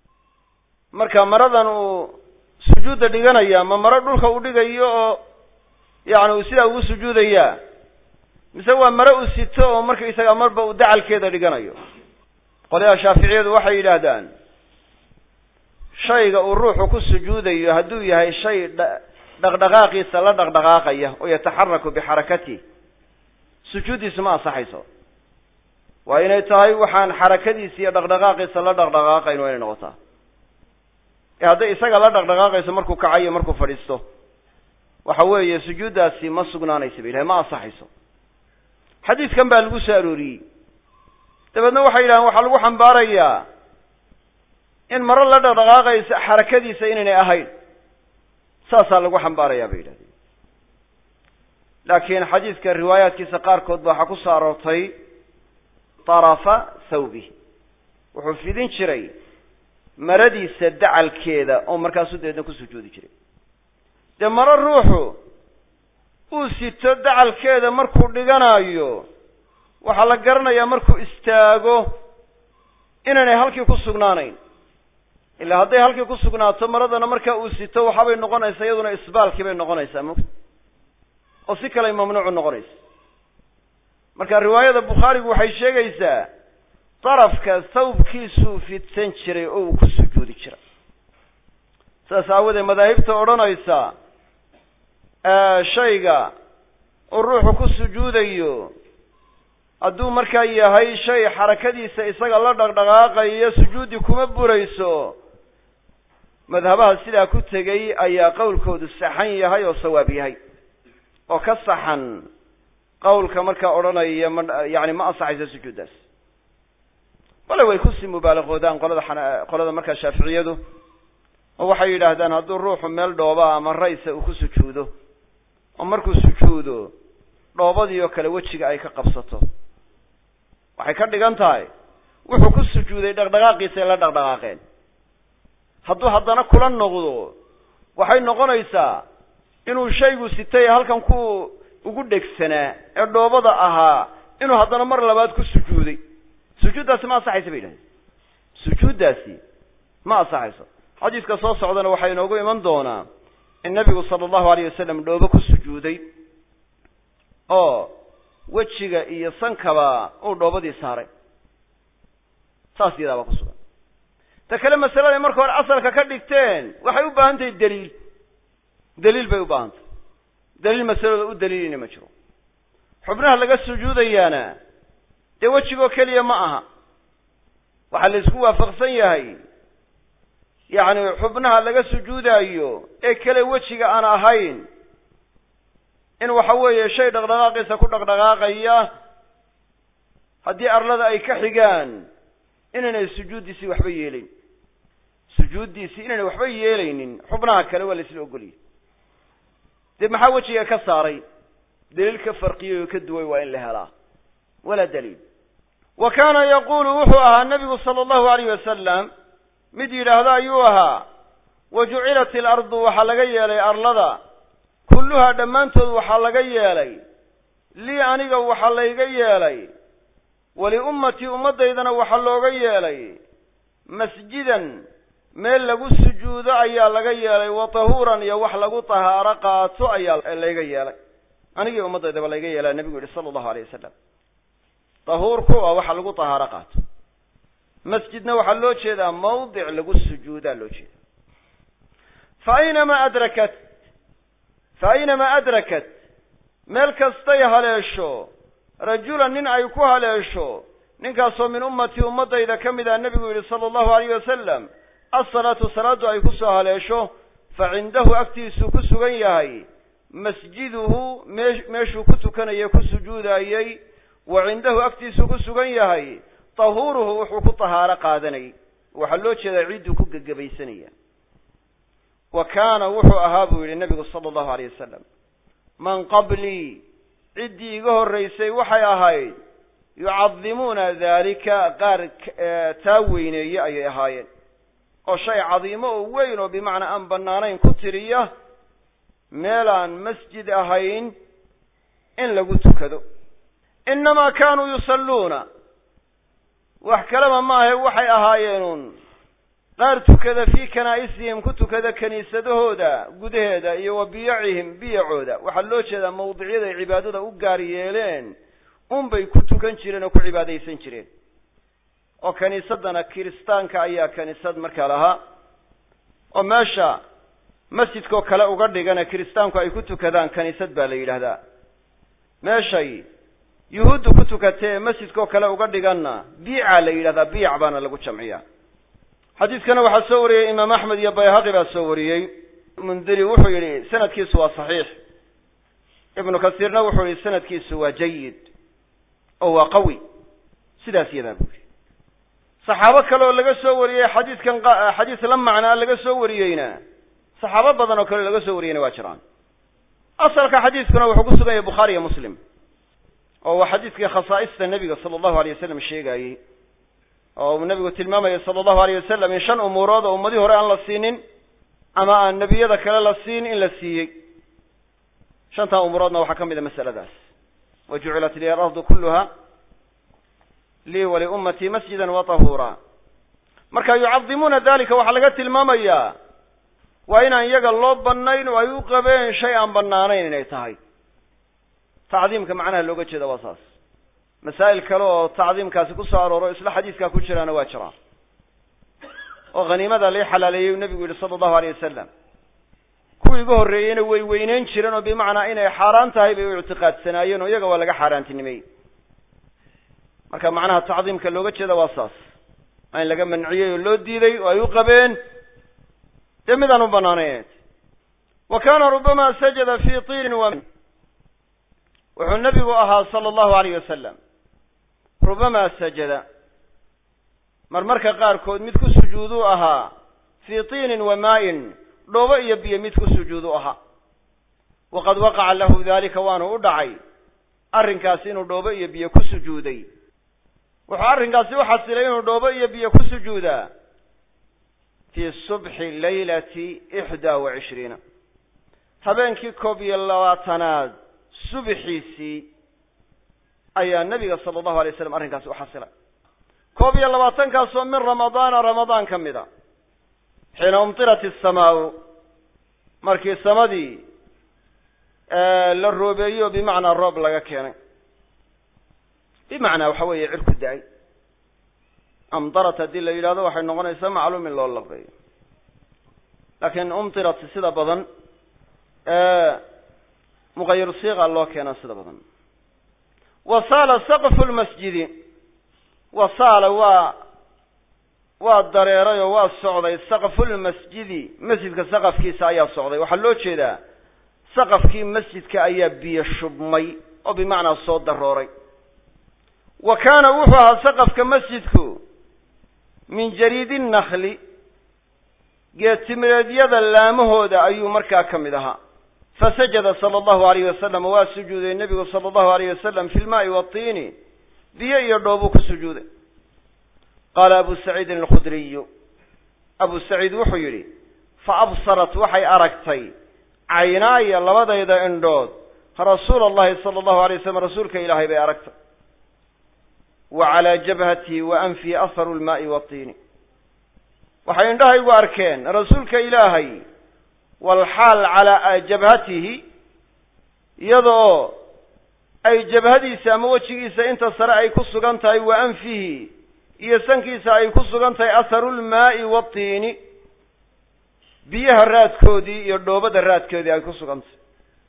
marka maradan uu sujuuda dhiganaya ma marad dhulka u dhigayo yaani uu sida ugu sujuudaya mise waa mara uu sito oo marka isaga marba uu dacalkeeda dhiganayo qolada shaafiiciyadu waxay yiraahdaan shayga uu ruuxu ku sujuudayo haduu yahay shay dhaqdhaqaaqiisa la dhaqdhaqaaqaya oo yataxaraku bi harakati sujuudiisu ma saxayso waa inay tahay waxaan harakadiisa iyo dhaqdhaqaaqiisa la dhaqdhaqaaqayn waa inay noqotaa hadday isaga la dhaqdhaqaaqayso markuu kacayo markuu fadhiisto waxa weeye sujuudaasi ma sugnaanayso ilaahay ma asaxayso xadiiskan baa lagu soo arooriyay dabadna waxay yiraahdeen waxa lagu xambaarayaa in mar la dhaqdhaqaaqayso harakadiisa inay ahayn saasa lagu xambaarayaa bay yiraahdeen laakiin xadiiska riwaayaadkiisa qaar kood baa waxa ku soo aroortay tarafa thawbi wuxuu fidin jiray maradiisa dacalkeeda oo markaas u deedna ku sujuudi jiray de mara ruuxu uu sito dacalkeeda markuu dhiganayo waxa la garanayaa markuu istaago inaanay halkii ku sugnaanayn ilaa hadday halkii ku sugnaato maradana marka uu sito waxa bay noqonaysaa iyaduna isbaalkii bay noqonaysaa mug oo si kale mamnuuc noqonaysa marka riwaayada Bukhari waxay sheegaysaa طرفك ثوبkiisu fidsan jiray oo ku sujuudi jiray saasawada madaahibta oranaysa ee shayga oo ruuxu ku sujuudayo aduu markaa yahay shay harakadiisa isaga la dhaqdhaqaaqayo sujuudi kuma burayso madhabaha sida ku tagay ayaa qowlkoodu saxan yahay oo sawaab yahay oo ka saxan qowlka markaa oranaya yaani ma asaxayso sujuudaas wala way ku simu baalaqoodaan qolada qolada marka shaafiiciyadu oo waxay yiraahdaan haduu ruuxu meel dhooba ama raysa uu ku sujuudo oo markuu sujuudo dhoobadii oo kale wajiga ay ka qabsato waxay ka dhigan tahay wuxuu ku sujuuday dhaqdhaqaaqiisa la dhaqdhaqaaqeen haduu haddana kula noqdo waxay noqonaysaa inuu shaygu sitay halkan ku ugu dhegsanaa ee dhoobada ahaa inuu haddana mar labaad ku sujuuday sujuudaasi ma asaxayso bay yiraahdeen sujuudaasi ma asaxayso xadiiska soo socdana waxay inoogu iman doonaa in nabigu sala allahu alayh wasalam dhoobo ku sujuuday oo wejiga iyo sankaba uu dhoobadii saaray saas iyadaaba ku sugan ta kale masalada marka hore asalka ka dhigteen waxay u baahan tahay daliil daliil bay u baahan tahay daliil masalada u daliilina ma jiro xubnaha laga sujuudayaana dee wejigoo keliya ma aha waxaa la isku waafaqsan yahay yacni xubnaha laga sujuudayo ee kale wejiga aan ahayn in waxa weeye shay dhaqdhaqaaqiisa ku dhaqdhaqaaqaya haddii arlada ay ka xigaan inaynay sujuuddiisii waxba yeelayn sujuuddiisii inaynay waxba yeelaynin xubnaha kale waa la isla ogoliyay dee maxaa wejiga ka saaray daliil ka farqiyay oo ka duway waa in la helaa walaa daliil wa kaana yaquulu wuxuu ahaa nabigu sala allahu alayh wasalam mid yidhaahda ayuu ahaa wajucilat ilardu waxaa laga yeelay arlada kulluhaa dhammaantood waxaa laga yeelay lii aniga waxaa layga yeelay waliummatii ummaddaydana waxaa looga yeelay masjidan meel lagu sujuudo ayaa laga yeelay wa tahuuran iyo wax lagu tahaaro qaato ayaa layga yeelay anigii ummaddaydaba layga yeelaa nebigu yidhi sala allahu alayh wasalam tahuurku waa waxa lagu tahaaro qaato masjidna waxaa loo jeedaa mawdic lagu sujuudaa loo jeeda fa aynamaa adrakat fa aynamaa adrakat meel kastay haleesho rajulan nin ay ku haleesho ninkaasoo min ummatii ummaddayda ka mid ah nebigu yidhi sala allahu alayh wasalam assalaatu salaadu ay ku soo haleesho fa cindahu agtiisuu ku sugan yahay masjiduhu mee meeshuu ku tukanayay ku sujuudayey wa cindahu agtiisuu ku sugan yahay tahuuruhu wuxuu ku tahaaro qaadanayay waxaa loo jeedaa ciidduu ku gegabaysanaya wa kaana wuxuu ahaa buu yidhi nebigu sala allahu alayh wasalam man qablii ciddii iga horraysay waxay ahayd yucadimuuna daalika qaar taa weyneeye ayay ahaayeen oo shay cadiimo oo weyn oo bimacnaa aan bannaanayn ku tiriya meelaan masjid ahayn in lagu tukado innamaa kaanuu yusalluuna wax kaleba maahe waxay ahaayeenuun qaar tukada fii kanaa'isihim ku tukada kiniisadahooda gudaheeda iyo wa biyacihim biyacooda waxaa loo jeedaa mawdicyaday cibaadada u gaar yeeleen unbay ku tukan jireen oo ku cibaadaysan jireen oo kiniisadana kiristaanka ayaa kiniisad markaa lahaa oo meesha masjidkoo kale uga dhigana kiristaanku ay ku tukadaan kiniisad baa la yidhaahdaa meeshay yuhuuddu ku tukatee masjidkoo kale uga dhiganna biica la yidhahdaa biic baana lagu jamciyaa xadiidkana waxaa soo wariyey imaam axmed iyo bayhaqi baa soo wariyey mundiri wuxuu yidhi sanadkiisu waa saxiix ibnu kasiirna wuxuu yidhi sanadkiisu waa jayid oo waa qawi sidaas yadaa buu yidhi saxaabo kale oo laga soo wariyey xadiidkan xadiis la macnaa laga soo wariyeyna saxaabo badan oo kale laga soo wariyeyna waa jiraan asalka xadiiskuna wuxuu ku sugan yahay bukhaari iyo muslim oo waa xadiidkii khasaa'ista nebiga sala allahu alayh wasalam sheegayey oo uu nebigu tilmaamaya sala allahu alayh wasalam in shan umuurood oo ummadii hore aan la siinin ama aan nebiyada kale la siin in la siiyey shantaa umuuroodna waxaa ka mid a masaladaas wa jucilat liya alardu kulluha lii waliummatii masjidan wa tahuura marka yucadimuuna dalika waxaa laga tilmaamayaa waa inaan iyaga loo bannayn oo ay u qabeen shay aan bannaanayn inay tahay tacdiimka macnaha looga jeeda waa saas masaa'il kale oo tacdiimkaasi ku soo arooro isla xadiiskaa ku jiraana waa jiraan oo khaniimada lii xalaaleeyey uu nebigu yidhi sala allahu alayh wasalam kuwii iga horreeyeyna way weyneyn jireen oo bimacnaa inay xaaraan tahay bay u ictiqaadsanaayeen oo iyaga waa laga xaaraantinimey marka macnaha tacdiimka looga jeeda waa saas in laga manciyey oo loo diiday oo ay u qabeen dee midaan u bannaanayn wa kaana rubbama sajada fii tiinin wa wuxuu nebigu ahaa sala allahu alayh wasalam rubbama sajada marmarka qaarkood mid ku sujuuduu ahaa fii tiinin wa maa'in dhoobo iyo biyo mid ku sujuudu ahaa waqad waqaca lahu daalika waanu u dhacay arrinkaasi inuu dhoobo iyo biyo ku sujuuday wuxuu arrinkaasi u xasilay inuu dhoobo iyo biyo ku sujuudaa fii subxi laylati ixdaa wa cishriina habeenkii koob iyo labaatanaad subxiisii ayaa nebiga sala allahu alay waslam arrinkaasi u xasilay koob iyo labaatankaasoo min ramadaana ramadaan ka mid a xiina umtirat isamaau markii samadii la roobeeyo bimacnaa roob laga keenay bimacnaa waxa weeye cirku da-ay amdarat haddii la yidhahdo waxay noqonaysaa macluum in loo laqeeyo laakiin umtirat sida badan muqayir siiqa loo keena sida badan wasaala saqfu lmasjidi wasaala waa waa dareeray oo waa socday saqfulmasjidi masjidka saqafkiisa ayaa socday waxaa loo jeedaa saqafkii masjidka ayaa biyo shubmay oo bimacnaa soo darooray wa kaana wuxuu ahaa saqafka masjidku min jariidi nakli geedtimireedyada laamahooda ayuu markaa ka mid ahaa fasajada sala allahu alayhi wasalam waa sujuuday nebigu sala allahu alayhi wasalam fi lmaai waatiini biyo iyo dhoobuu ku sujuuday qaala abu saciidin alkhudriyu abu saciid wuxuu yidhi fa absarat waxay aragtay caynaaya labadayda indhood rasuula allahi sala allahu alay wasalam rasuulka ilaahay bay aragtay wa calaa jabhatihi wa anfihi aharu lmaai waatiini waxay indhahaygu arkeen rasuulka ilaahay walxaal calaa jabhatihi iyadoo ay jabhadiisa ama wejigiisa inta sare ay ku sugan tahay wa anfihi iyo sankiisa ay ku sugan tahay atharulmaa'i waatiini biyaha raadkoodii iyo dhoobada raadkoodii ay ku sugan tahay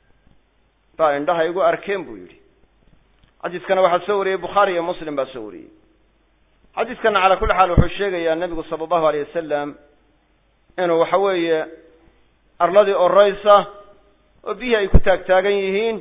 baa indhaha igu arkeen buu yidhi xadiiskana waxaa soo wariyey bukhaari iyo muslim baa soo wariyey xadiiskana calaa kulli xaal wuxuu sheegayaa nebigu sala allahu alayh wasalam inuu waxa weeye arladii oraysa oo biyihii ay ku taagtaagan yihiin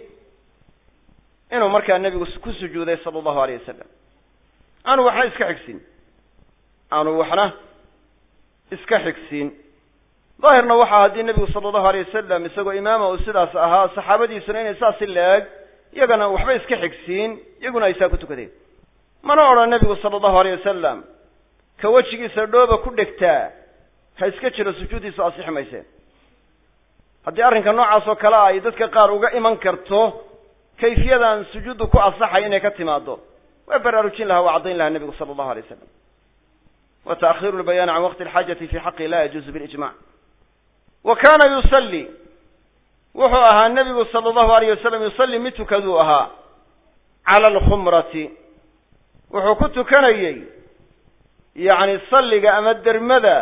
inuu markaa nebigu ku sujuuday sala allahu alayh wasalam aanu waxna iska xigsin aanu waxna iska xigsin daahirna waxaa haddii nebigu sala allahu alayh wasalam isagoo imaama uu sidaas ahaa saxaabadiisuna inay saasi la-eg iyagana waxba iska xigsiin iyaguna ay saa ku tukadeen mana odhan nebigu sala allahu alayh wasalam ka wejigiisa dhooba ku dhegtaa ha iska jiro sujuuddiisu asixi mayseen haddii arrinka noocaas oo kale ay dadka qaar uga iman karto kayfiyadan sujuuddu ku asaxay inay ka timaado waa baraarujin lahaa waa caddayn lahaa nebigu sala allahu alay wasalam wa ta'khiru lbayaani can waqti alxaajati fi xaqi la yajuuzu bilijmac wa kana yusalli wuxuu ahaa nebigu sala allahu alayh wasalam yusalli mid tukaduu ahaa cala alkhumrati wuxuu ku tukanayey yacni salliga ama dermada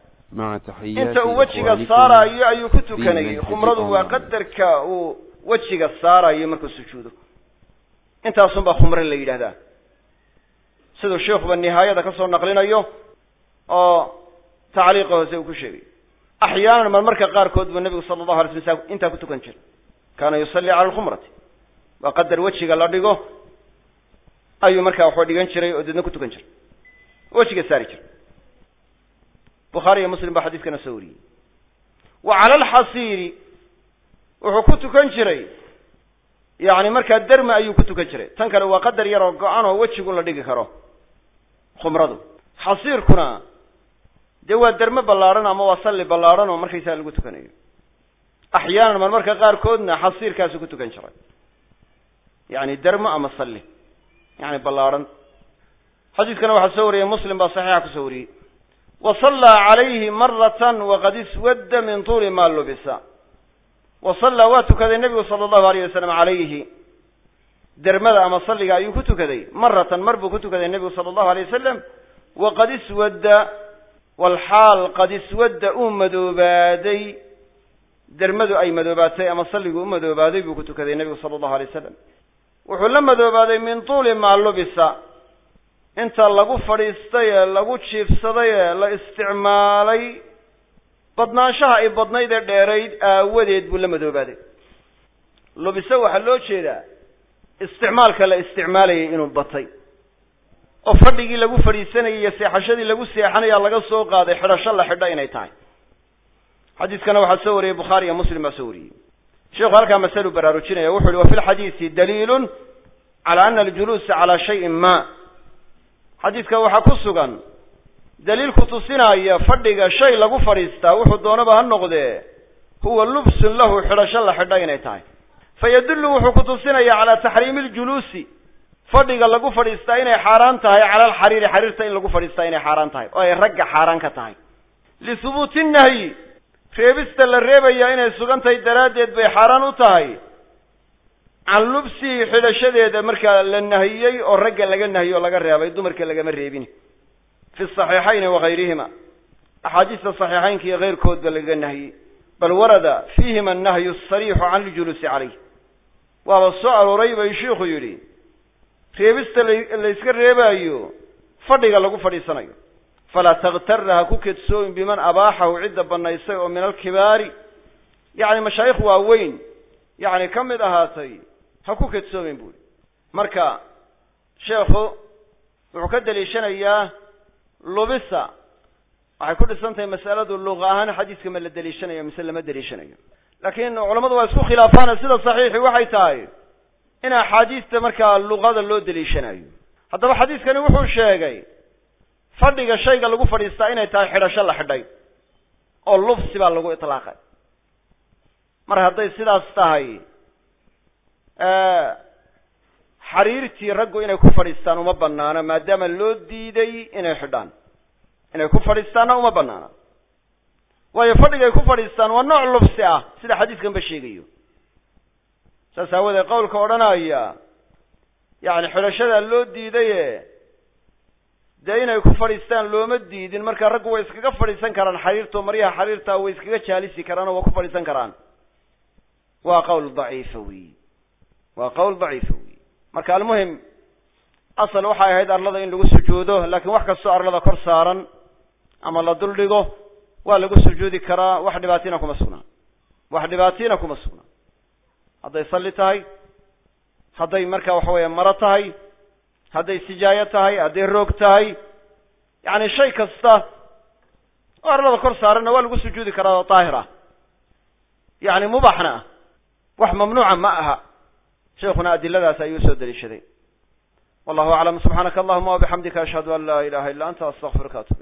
inta uu wejiga saarayo ayuu ku tukanayey khumradu waa qadarka uu wejiga saarayo markuu sujuudo intaasun baa khumre la yidhahdaa siduu sheikuba nihaayada ka soo naqlinayo oo tacliiqa hoose uu ku sheegay axyaanan marmarka qaarkood buu nebigu sala allahu alay slam intaa ku tukan jiray kaana yusalli cala alkhumrati waa qadar wejiga la dhigo ayuu markaa waxuu dhigan jiray oo deedna ku tukan jiray wejiga saari jiray bukhaari iyo muslim baa xadiiskana soo wariyey wa cala alxasiiri wuxuu ku tukan jiray yacni markaa derma ayuu ku tukan jiray tan kale waa qadar yar oo go-an oo wejigu la dhigi karo khumradu xasiirkuna dee waa derme ballaadhan ama waa salli ballaadhan oo markaysaa lagu tukanayo axyaanan marmarka qaarkoodna xasiirkaasuu ku tukan jiray yacni dermo ama salli yacni ballaadhan xadiiskana waxaa soo wariyey muslim baa saxiixa kusoo wariyey wa sallaa calayhi maratan waqad iswadda min tuuli maa lubisa wa sallaa waa tukaday nebigu sala allahu alayh wasalam calayhi dermada ama salliga ayuu ku tukaday maratan mar buu ku tukaday nebigu sala allahu alayh wasalam waqad iswadda walxaal qad iswadda uu madoobaaday dermadu ay madoobaatay ama salligu u madoobaaday buu ku tukaday nebigu sala allahu alay wasalam wuxuu la madoobaaday min tuuli maa lubisa inta lagu fadhiistay ee lagu jiifsaday ee la isticmaalay badnaanshaha ay badnayd ee dheerayd aawadeed buu la madoobaaday lubisa waxaa loo jeedaa isticmaalka la isticmaalayay inuu batay oo fadhigii lagu fadhiisanayay iyo seexashadii lagu seexanayaa laga soo qaaday xidhasho la xidho inay tahay xadiiskana waxaa soo wariyey bukhaari iyo muslim baa soo wariyey sheekhu halkaa masalu baraarujinaya wuxu uhi wa fi lxadiisi daliilun cala ana aljuluusa calaa shayin ma xadiidka waxaa ku sugan daliil ku tusinaya fadhiga shay lagu fadhiistaa wuxuu doonaba ha noqdee huwa lubsun lahu xidhasho la xidha inay tahay fayadullu wuxuu ku tusinaya calaa taxriimi aljuluusi fadhiga lagu fadhiistaa inay xaaraan tahay cala alxariiri xariirta in lagu fadhiistaa inay xaaraan tahay oo ay ragga xaaraan ka tahay lisubuuti innahyi reebista la reebaya inay sugan tahay daraaddeed bay xaaraan u tahay can lubsihi xidhashadeeda markaa la nahiyey oo ragga laga nahiyo o laga reebay dumarka lagama reebin fi saxiixayni wagayrihima axaadiista saxiixaynka iyo keyrkoodba lagaga nahiyey bal warada fiihima annahyu asariixu can iljuluusi calayh waaba soo arooray bay shiikhu yidhi reebista layska reebaayo fadhiga lagu fadhiisanayo falaa taktarra ha ku kedsoomin biman abaaxahu cidda banaysay oo min alkibaari yacni mashaayikh waaweyn yacni ka mid ahaatay ha ku kedsoomin buuri marka sheekhu wuxuu ka daliishanayaa lubisa waxay ku dhisan tahay mas'aladu luqa ahaan xadiiska ma la daliishanayo mise lama daliishanayo laakiin culamadu waa isku khilaafaan sida saxiixi waxay tahay in axaadiista markaa luqada loo daliishanayo haddaba xadiiskani wuxuu sheegay fadhiga shayga lagu fadhiistaa inay tahay xidhasho la xidhay oo lubsi baa lagu itlaaqay mar hadday sidaas tahay xariirtii raggu inay ku fadhiistaan uma banaano maadaama loo diiday inay xidhaan inay ku fadhiistaanna uma banaana waayo fadhigay ku fadhiistaan waa nooc lubsi ah sida xadiiskan ba sheegayo saas aawadeed qowlka odhanaya yacni xidhashada loo diidaye dee inay ku fadhiistaan looma diidin marka raggu way iskaga fadhiisan karaan xariirto maryaha xariirta way iskaga jaalisi karaan oo waa ku fadhiisan karaan waa qowl daciifa wey waa qowl daciifa wey marka almuhim asal waxay ahayd arlada in lagu sujuudo laakiin wax kastoo arlada kor saaran ama la duldhigo waa lagu sujuudi karaa wax dhibaatina kuma sugnaa wax dhibaatina kuma sugnaa hadday salli tahay hadday marka waxa weeye maro tahay hadday sijaayo tahay hadday roog tahay yacni shay kasta oo arlada kor saaranna waa lagu sujuudi karaa oo daahir ah yacni mubaxna ah wax mamnuuca ma aha sheekhuna adiladaas ayuu soo daliishaday wallahu aclam subxaanaka allahuma wabixamdika ashhadu an laa ilaha illa anta astaghfiruka atub